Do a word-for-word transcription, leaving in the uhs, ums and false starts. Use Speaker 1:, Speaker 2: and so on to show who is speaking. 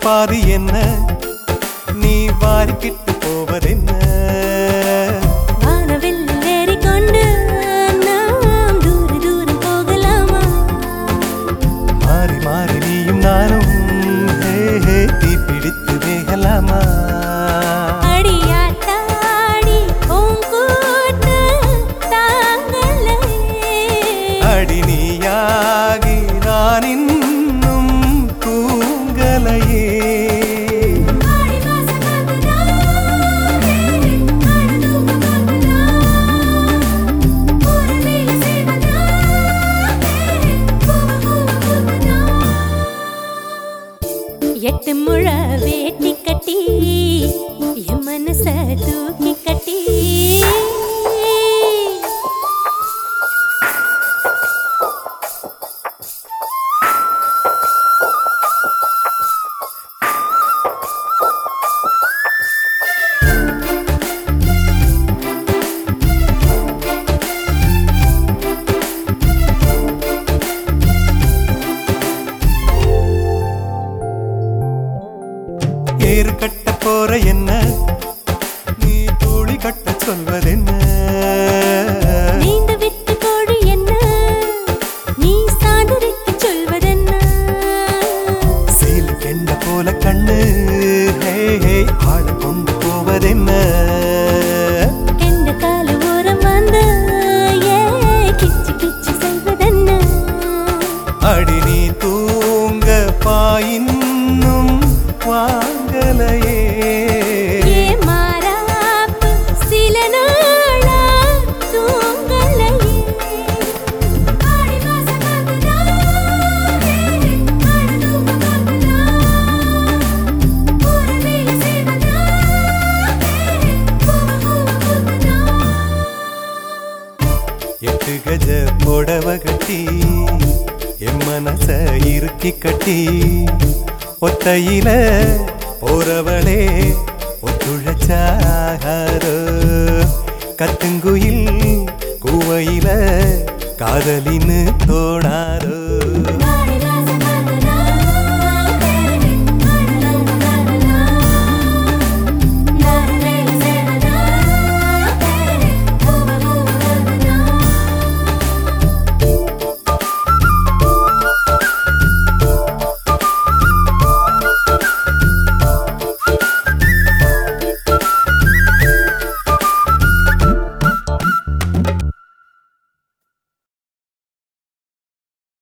Speaker 1: பாதி என்ன நீ வாரிக்கிட்டு போவதென்ன
Speaker 2: வானவில் ஏறிக்கொண்டு நாம் தூர தூரம் போகலாமா
Speaker 1: மாறி மாறி நீயும் நானும் தீ பிடித்து வேகலாமா
Speaker 2: அடியாத்தாடி பூங்கூட்டு தாங்களே
Speaker 1: அடி நீயாகி நான் இன்னும் தூங்கலையே
Speaker 2: எட்டு முழ வேட்டி கட்டி என் மனச தூக்கி கட்டி
Speaker 1: ஏறு கட்ட போற என்ன நீ தோழி கட்ட சொல்வதென்ன
Speaker 2: நீந்து விட்டு கோழி என்ன நீ சாதனைக்கு சொல்வதென்ன
Speaker 1: சீல் கெண்ட போல கண்ணு ஆள கொண்டு போவதென்ன
Speaker 2: கெண்ட கால ஓரம் வந்து ஏ கிச்சு கிச்சு சொல்வதென்ன
Speaker 1: அடி நீ தூங்க பாயின்னும் வாங்கலையே
Speaker 2: ஏ மாறாப்பு சில நாளா தூங்கலையே ஆடி மாச காத்துதா ஆடுதூங்க காத்துதா ஊரவேல சேவதா பூவ பூவ பூத்துதா
Speaker 1: எட்டு கஜ புடவ கட்டி என் மனச இறுக்கி கட்டி ஒத்தையில போறவளே ஒத்துழைச்சாரோ கத்துங்குயில் கூவையில காதலின்னு தோணாரோ